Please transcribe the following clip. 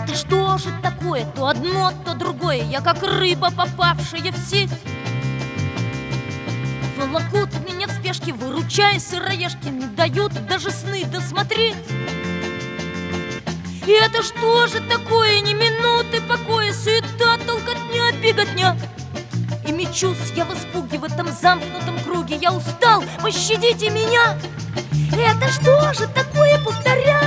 Это что же такое? То одно, то другое. Я как рыба, попавшая в сеть. Волокут меня в спешке, выручая сыроежки, не дают даже сны досмотреть. И это что же такое? Ни минуты покоя, суета, толкотня, беготня. И мечусь я в испуге в этом замкнутом круге. Я устал, пощадите меня. Это что же такое? Повторяю.